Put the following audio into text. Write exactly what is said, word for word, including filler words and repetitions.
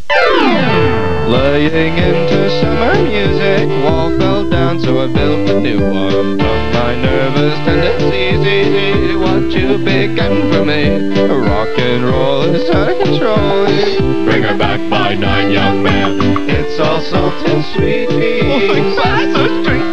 Laying into summer music, wall fell down, so I built a new one. From my nervous tendencies, easy, what you began for me. Rock and roll is out of control. Bring her back by nine, young man. It's all salt and sweet. Oh, thanks, that's so strange.